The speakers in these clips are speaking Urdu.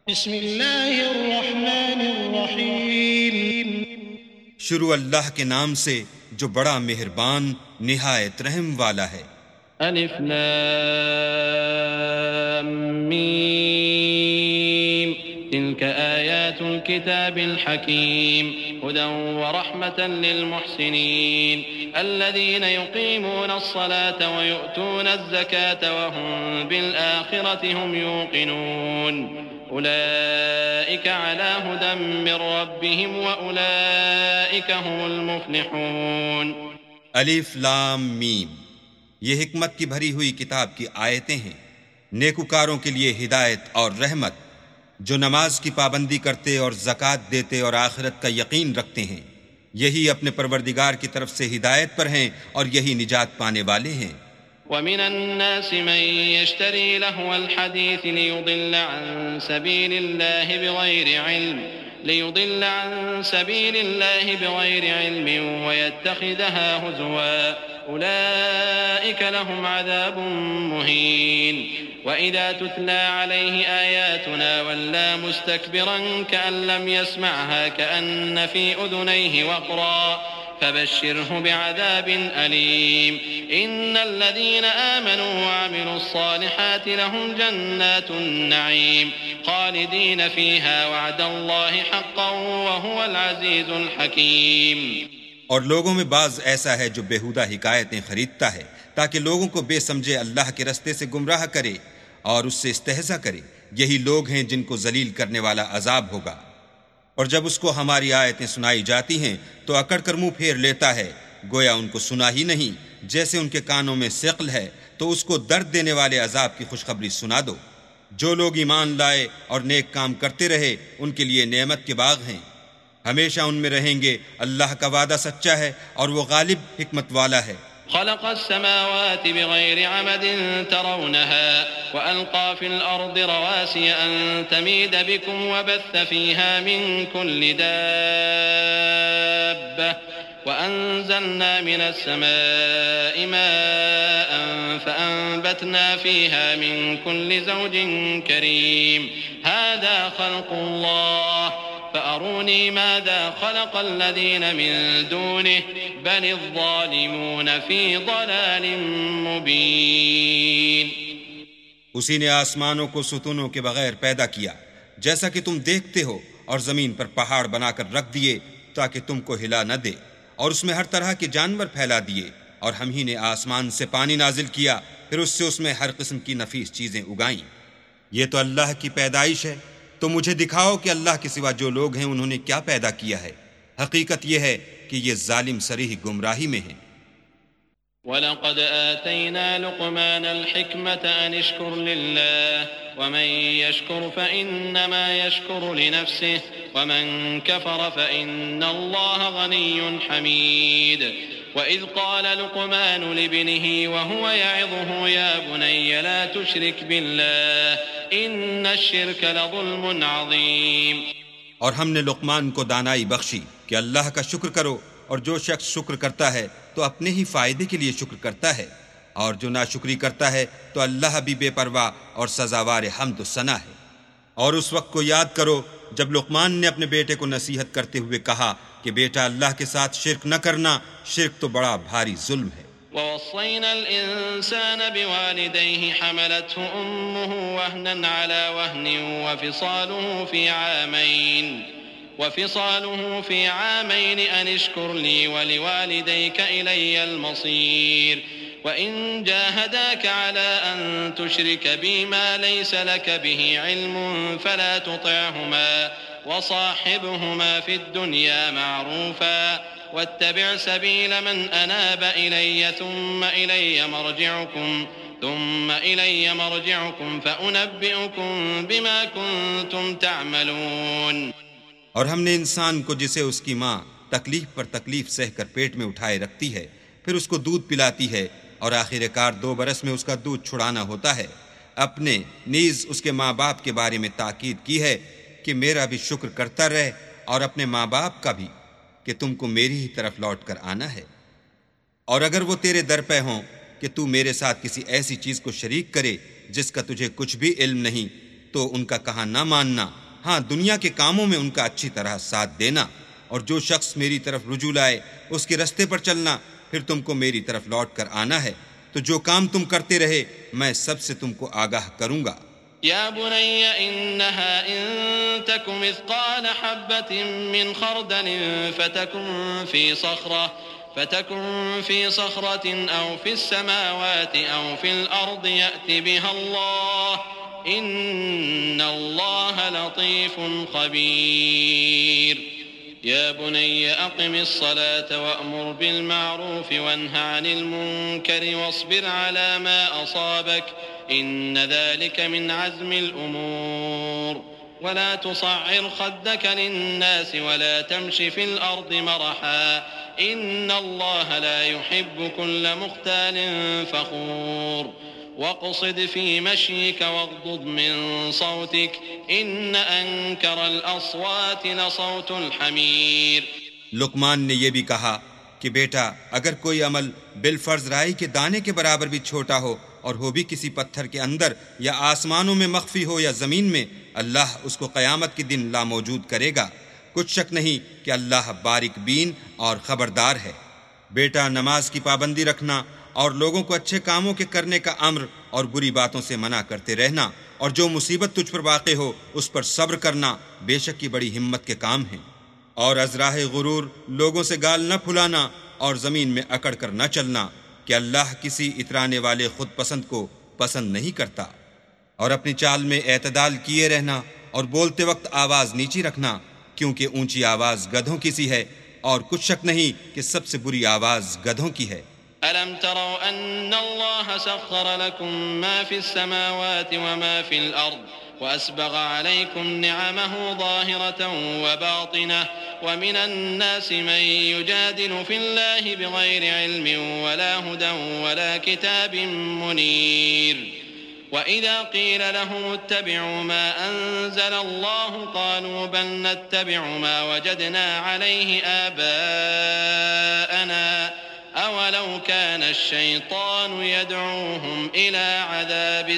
بسم اللہ الرحمن الرحیم۔ شروع اللہ کے نام سے جو بڑا مہربان نہایت رحم والا ہے۔ الف لام میم تلك آیات الكتاب الحکیم هدى ورحمة للمحسنین الذين يقيمون الصلاة ويؤتون الزكاة وهم بالآخرة هم يوقنون أولئك على هدى من ربهم وأولئك هم المفلحون۔ الف لام میم، یہ حکمت کی بھری ہوئی کتاب کی آیتیں ہیں، نیکوکاروں کے لیے ہدایت اور رحمت، جو نماز کی پابندی کرتے اور زکوٰۃ دیتے اور آخرت کا یقین رکھتے ہیں، یہی اپنے پروردگار کی طرف سے ہدایت پر ہیں اور یہی نجات پانے والے ہیں۔ ومن الناس من يشتري لهو الحديث ليضل عن سبيل الله بغير علم ويتخذها هزوا أولئك لهم عذاب مهين وإذا تتلى عليه آياتنا ولى مستكبرا كأن لم يسمعها كأن في أذنيه وقرا فبشره بعذاب أليم إن الذين آمنوا وعملوا الصالحات لهم جنات النعيم خالدين فيها وعد الله حقا وهو العزيز الحكيم۔ اور لوگوں میں بعض ایسا ہے جو بیہودہ حکایتیں خریدتا ہے تاکہ لوگوں کو بے سمجھے اللہ کے رستے سے گمراہ کرے اور اس سے استہزاء کرے، یہی لوگ ہیں جن کو ذلیل کرنے والا عذاب ہوگا۔ اور جب اس کو ہماری آیتیں سنائی جاتی ہیں تو اکڑ کر منہ پھیر لیتا ہے، گویا ان کو سنا ہی نہیں، جیسے ان کے کانوں میں ثقل ہے، تو اس کو درد دینے والے عذاب کی خوشخبری سنا دو۔ جو لوگ ایمان لائے اور نیک کام کرتے رہے ان کے لیے نعمت کے باغ ہیں، ہمیشہ ان میں رہیں گے، اللہ کا وعدہ سچا ہے اور وہ غالب حکمت والا ہے۔ خلق السماوات بغير عمد ترونها وألقى في الأرض رواسي أن تميد بكم وبث فيها من كل دابة وأنزلنا من السماء ماء فأنبتنا فيها من كل زوج كريم هذا خلق الله فأروني ماذا خلق الذين من دونه بل الظالمون في ضلال مبين۔ اسی نے آسمانوں کو ستونوں کے بغیر پیدا کیا جیسا کہ تم دیکھتے ہو، اور زمین پر پہاڑ بنا کر رکھ دیے تاکہ تم کو ہلا نہ دے، اور اس میں ہر طرح کے جانور پھیلا دیے، اور ہم ہی نے آسمان سے پانی نازل کیا، پھر اس میں ہر قسم کی نفیس چیزیں اگائیں۔ یہ تو اللہ کی پیدائش ہے، تو مجھے دکھاؤ کہ اللہ کے سوا جو لوگ ہیں انہوں نے کیا پیدا کیا ہے۔ حقیقت یہ ہے کہ یہ ظالم صریح گمراہی میں ہیں۔ وَلَقَدْ آتَيْنَا لُقْمَانَ الْحِكْمَةَ أَنِ اشْكُرْ لِلَّهِ وَمَنْ يَشْكُرْ فَإِنَّمَا يَشْكُرُ لِنَفْسِهِ وَمَنْ كَفَرَ فَإِنَّ اللَّهَ غَنِيٌّ حَمِيدٌ وَإِذْ قَالَ لُقْمَانُ لِابْنِهِ وَهُوَ يَعِظُهُ يَا بُنَيَّ لَا تُشْرِكْ بِاللَّهِ إِنَّ الشِّرْكَ لَظُلْمٌ عَظِيمٌ۔ اور ہم نے لقمان کو دانائی بخشی کہ اللہ کا شکر کرو، اور جو شخص شکر کرتا ہے تو اپنے ہی فائدے کے لیے شکر کرتا ہے، اور جو ناشکری کرتا ہے تو اللہ بھی بے پرواہ اور سزاوار حمد و ثنا ہے۔ اور اس وقت کو یاد کرو جب لقمان نے اپنے بیٹے کو نصیحت کرتے ہوئے کہا کہ بیٹا اللہ کے ساتھ شرک نہ کرنا، شرک تو بڑا بھاری ظلم ہے۔ ووصينا الإنسان بوالديه حملته أمه وهنا على وهن وفصاله في عامين أن اشكر لي ولوالديك إلي المصير وإن جاهداك على أن تشرك بي ما ليس لك به علم فلا تطعهما وصاحبهما في الدنيا معروفا واتبع سبيل من أناب إلي ثم إلي مرجعكم فأنبئكم بما كنتم تعملون۔ اور ہم نے انسان کو جسے اس کی ماں تکلیف پر تکلیف سہ کر پیٹ میں اٹھائے رکھتی ہے، پھر اس کو دودھ پلاتی ہے، اور آخر کار 2 برس میں اس کا دودھ چھڑانا ہوتا ہے، اپنے نیز اس کے ماں باپ کے بارے میں تاکید کی ہے کہ میرا بھی شکر کرتا رہ، اور اپنے ماں باپ کا بھی کہ تم کو میری ہی طرف لوٹ کر آنا ہے۔ اور اگر وہ تیرے در پہ ہوں کہ تو میرے ساتھ کسی ایسی چیز کو شریک کرے جس کا تجھے کچھ بھی علم نہیں، تو ان کا کہا نہ ماننا، ہاں دنیا کے کاموں میں ان کا اچھی طرح ساتھ دینا، اور جو شخص میری طرف رجوع لائے اس کے رستے پر چلنا، پھر تم کو میری طرف لوٹ کر آنا ہے، تو جو کام تم کرتے رہے میں سب سے تم کو آگاہ کروں گا۔ يا بني إنها إن تك مثقال حبة من خردل فتكن في صخرة أو في السماوات أو في الأرض يأت بها الله إن الله لطيف خبير يا بني أقم الصلاة وأمر بالمعروف وانه عن المنكر واصبر على ما أصابك إن ذلك من عزم الأمور ولا تصعر خدك للناس ولا تمش في الأرض مرحا إن الله لا يحب كل مختال فخور واقصد في مشيك واغضض من صوتك إن أنكر الأصوات لصوت الحمير۔ لقمان نے یہ بھی کہا کہ بیٹا اگر کوئی عمل بالفرض رائی کے دانے کے برابر بھی چھوٹا ہو اور ہو بھی کسی پتھر کے اندر یا آسمانوں میں مخفی ہو یا زمین میں، اللہ اس کو قیامت کے دن لاموجود کرے گا۔ کچھ شک نہیں کہ اللہ باریک بین اور خبردار ہے۔ بیٹا نماز کی پابندی رکھنا اور لوگوں کو اچھے کاموں کے کرنے کا امر اور بری باتوں سے منع کرتے رہنا، اور جو مصیبت تجھ پر واقع ہو اس پر صبر کرنا بے شک یہ بڑی ہمت کے کام ہیں۔ اور از راہ غرور لوگوں سے گال نہ پھلانا اور زمین میں اکڑ کر نہ چلنا کہ اللہ کسی اترانے والے خود پسند کو پسند نہیں کرتا۔ اور اپنی چال میں اعتدال کیے رہنا اور بولتے وقت آواز نیچی رکھنا، کیونکہ اونچی آواز گدھوں کی سی ہے، اور کچھ شک نہیں کہ سب سے بری آواز گدھوں کی ہے۔ ألم تروا أن الله سخر لكم ما في السماوات وما في الأرض وأسبغ عليكم نعمه ظاهرة وباطنة ومن الناس من يجادل في الله بغير علم ولا هدى ولا كتاب منير وإذا قيل لهم اتبعوا ما أنزل الله قالوا بل نتبع ما وجدنا عليه آباءنا أولو كان الشيطان يدعوهم إلى عذاب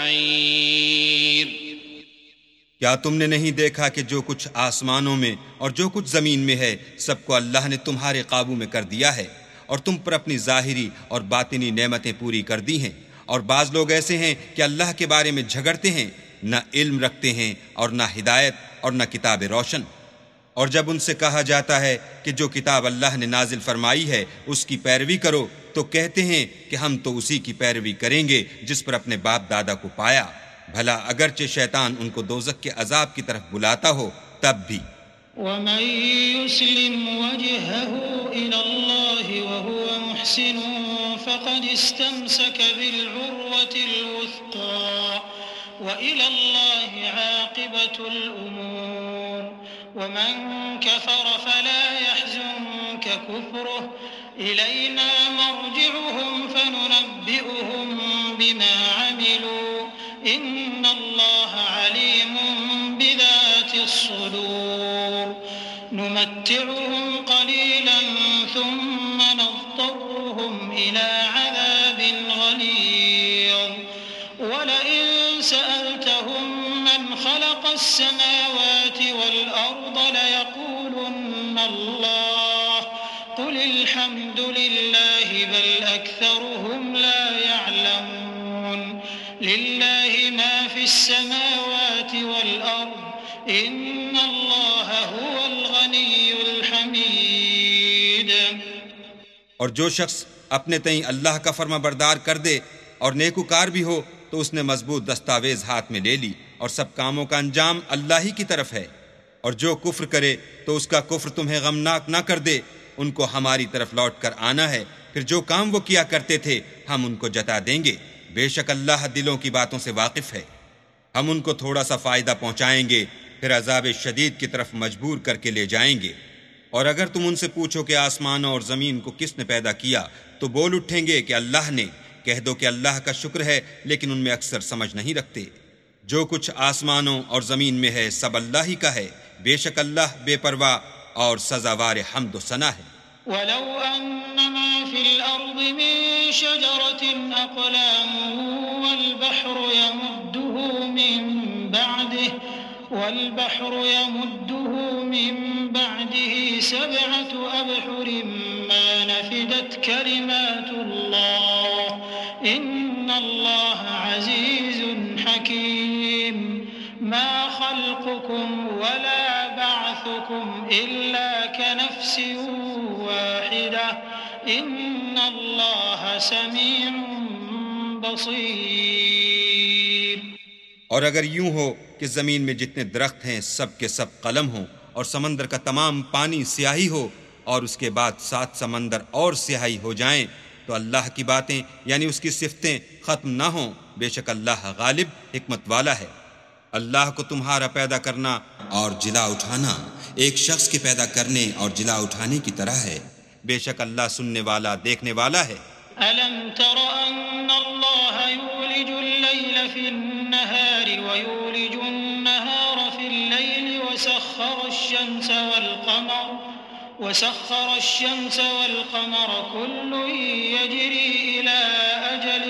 السعير۔ کیا تم نے نہیں دیکھا کہ جو کچھ آسمانوں میں اور جو کچھ زمین میں ہے سب کو اللہ نے تمہارے قابو میں کر دیا ہے، اور تم پر اپنی ظاہری اور باطنی نعمتیں پوری کر دی ہیں، اور بعض لوگ ایسے ہیں کہ اللہ کے بارے میں جھگڑتے ہیں، نہ علم رکھتے ہیں اور نہ ہدایت اور نہ کتاب روشن۔ اور جب ان سے کہا جاتا ہے کہ جو کتاب اللہ نے نازل فرمائی ہے اس کی پیروی کرو تو کہتے ہیں کہ ہم تو اسی کی پیروی کریں گے جس پر اپنے باپ دادا کو پایا، بھلا اگرچہ شیطان ان کو دوزخ کے عذاب کی طرف بلاتا ہو تب بھی۔ وَمَن يُسْلِمْ وَجْهَهُ إِلَى اللَّهِ وَهُوَ مُحْسِنٌ فَقَدِ اسْتَمْسَكَ بِالْعُرْوَةِ الْوُثْقَى وَإِلَى اللَّهِ عَاقِبَةُ الْأُمُورِ وَمَن كَفَرَ فَلَا يَحْزُنكَ كُفْرُهُ إِلَيْنَا مَرْجِعُهُمْ فَنُنَبِّئُهُم بِمَا عَمِلُوا إِنَّ اللَّهَ عَلِيمٌ بِذَاتِ الصُّدُورِ نُمَتِّعُهُمْ قَلِيلًا ثُمَّ نَضْطَرُّهُمْ إِلَى عَذَابٍ غَلِيظٍ وَلَئِن سَأَلْتَهُم مَّنْ خَلَقَ السَّمَاوَاتِ وَالْأَرْضَ لَيَقُولُنَّ اللَّهُ قُلِ الْحَمْدُ لِلَّهِ بَلْ أَكْثَرُهُمْ لَا يَعْلَمُونَ لِلَّهِ مَا فِي السَّمَاوَاتِ وَالْأَرْضِ إِنَّ اللَّهَ هُوَ الْغَنِيُّ الْحَمِيدُ۔ اور جو شخص اپنے تئیں اللہ کا فرما بردار کر دے اور نیکوکار بھی ہو تو اس نے مضبوط دستاویز ہاتھ میں لے لی، اور سب کاموں کا انجام اللہ ہی کی طرف ہے۔ اور جو کفر کرے تو اس کا کفر تمہیں غمناک نہ کر دے، ان کو ہماری طرف لوٹ کر آنا ہے، پھر جو کام وہ کیا کرتے تھے ہم ان کو جتا دیں گے، بے شک اللہ دلوں کی باتوں سے واقف ہے۔ ہم ان کو تھوڑا سا فائدہ پہنچائیں گے، پھر عذاب شدید کی طرف مجبور کر کے لے جائیں گے۔ اور اگر تم ان سے پوچھو کہ آسمانوں اور زمین کو کس نے پیدا کیا تو بول اٹھیں گے کہ اللہ نے۔ کہہ دو کہ اللہ کا شکر ہے، لیکن ان میں اکثر سمجھ نہیں رکھتے۔ جو کچھ آسمانوں اور زمین میں ہے سب اللہ ہی کا ہے، بے شک اللہ بے پرواہ اور سزاوار حمد و ثنا ہے۔ وَلَوْ أَنَّ مَا فِي الْأَرْضِ مِن شَجَرَةٍ أَقْلَامٌ وَالْبَحْرُ يَمُدُّهُ مِن بعده والبحر يمده من بعده 7 أبحر ما نفدت كلمات الله إن الله عزيز حكيم ما خلقكم ولا بعثكم إلا كنفس واحدة إن الله سميع بصير۔ اور اگر یوں ہو کہ زمین میں جتنے درخت ہیں سب کے سب قلم ہوں اور سمندر کا تمام پانی سیاہی ہو اور اس کے بعد 7 سمندر اور سیاہی ہو جائیں تو اللہ کی باتیں یعنی اس کی صفتیں ختم نہ ہوں۔ بے شک اللہ غالب حکمت والا ہے۔ اللہ کو تمہارا پیدا کرنا اور جلا اٹھانا ایک شخص کے پیدا کرنے اور جلا اٹھانے کی طرح ہے۔ بے شک اللہ سننے والا دیکھنے والا ہے۔ ألم تر أن الله يولج الليل في النهار ويولج النهار في الليل وسخر الشمس والقمر كل يجري إلى أجل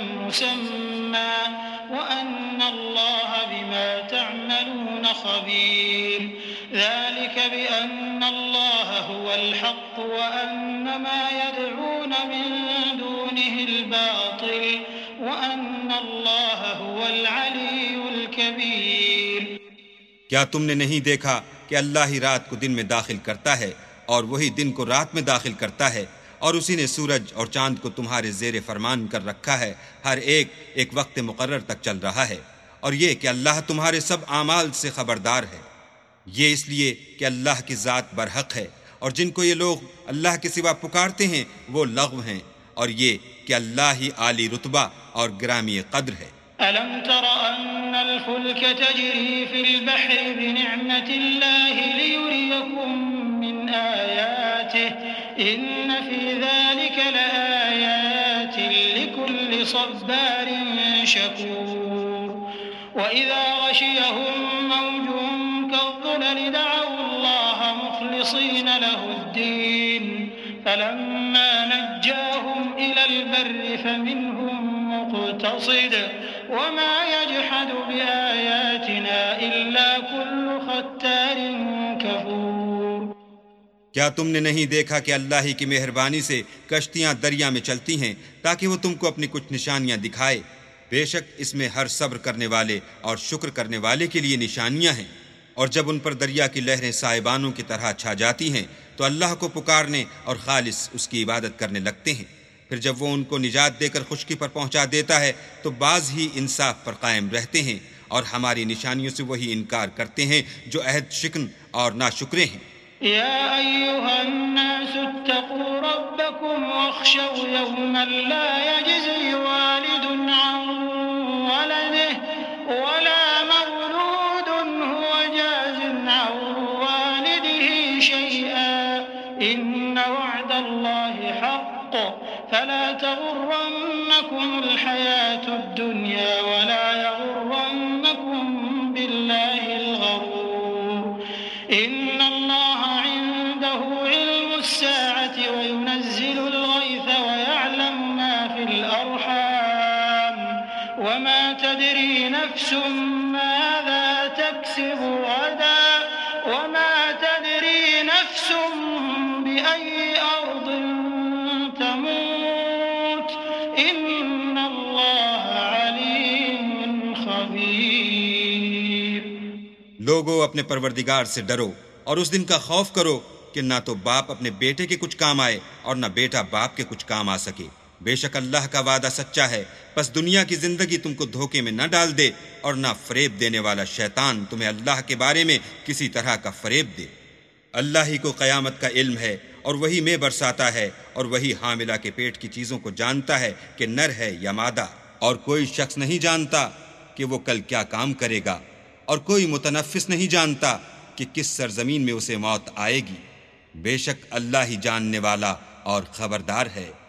مسمى وأن الله بما تعملون خبير ذلك بأن الله هو الحق وأن ما يدعون من دونه الباطل وأن الله هو العلي الكبير۔ کیا تم نے نہیں دیکھا کہ اللہ ہی رات کو دن میں داخل کرتا ہے اور وہی دن کو رات میں داخل کرتا ہے، اور اسی نے سورج اور چاند کو تمہارے زیر فرمان کر رکھا ہے، ہر ایک ایک وقت مقرر تک چل رہا ہے، اور یہ کہ اللہ تمہارے سب اعمال سے خبردار ہے۔ یہ اس لیے کہ اللہ کی ذات برحق ہے، اور جن کو یہ لوگ اللہ کے سوا پکارتے ہیں وہ لغو ہیں، اور یہ کہ اللہ ہی عالی رتبہ اور گرامی قدر ہے۔ ألم تر أن الفلك تجري في البحر بنعمة الله ليريكم من آياته إن في ذلك لآيات لكل صبار شكور وإذا غشيهم موج كالظلل دعوا الله مخلصين له الدين فلما نجاهم إلى البر فمنهم مقتصد وما يجحد بآياتنا إلا كل ختار كفور۔ کیا تم نے نہیں دیکھا کہ اللہ ہی کی مہربانی سے کشتیاں دریا میں چلتی ہیں تاکہ وہ تم کو اپنی کچھ نشانیاں دکھائے؟ بے شک اس میں ہر صبر کرنے والے اور شکر کرنے والے کے لیے نشانیاں ہیں۔ اور جب ان پر دریا کی لہریں سائبانوں کی طرح چھا جاتی ہیں تو اللہ کو پکارنے اور خالص اس کی عبادت کرنے لگتے ہیں، پھر جب وہ ان کو نجات دے کر خشکی پر پہنچا دیتا ہے تو بعض ہی انصاف پر قائم رہتے ہیں، اور ہماری نشانیوں سے وہی انکار کرتے ہیں جو عہد شکن اور ناشکرے ہیں۔ يا أيها الناس اتقوا ربكم واخشوا يوما لا يجزي والد عن ولده ولا مولود هو جاز عن والده شيئا إن وعد الله حق فلا تغرنكم الحياة الدنيا ولا يغرنكم بالله الغرور إن الله عنده علم الساعة وينزل الغيث ويعلم ما في الأرحام وما تدري نفس ماذا تكسب غدا وما تدري نفس بأي أرض تموت إن الله عليم خبير۔ لوگو اپنے پروردگار سے ڈرو اور اس دن کا خوف کرو کہ نہ تو باپ اپنے بیٹے کے کچھ کام آئے اور نہ بیٹا باپ کے کچھ کام آ سکے۔ بے شک اللہ کا وعدہ سچا ہے، پس دنیا کی زندگی تم کو دھوکے میں نہ ڈال دے اور نہ فریب دینے والا شیطان تمہیں اللہ کے بارے میں کسی طرح کا فریب دے۔ اللہ ہی کو قیامت کا علم ہے اور وہی میں برساتا ہے، اور وہی حاملہ کے پیٹ کی چیزوں کو جانتا ہے کہ نر ہے یا مادہ، اور کوئی شخص نہیں جانتا کہ وہ کل کیا کام کرے گا، اور کوئی متنفس نہیں جانتا کہ کس سرزمین میں اسے موت آئے گی۔ بے شک اللہ ہی جاننے والا اور خبردار ہے۔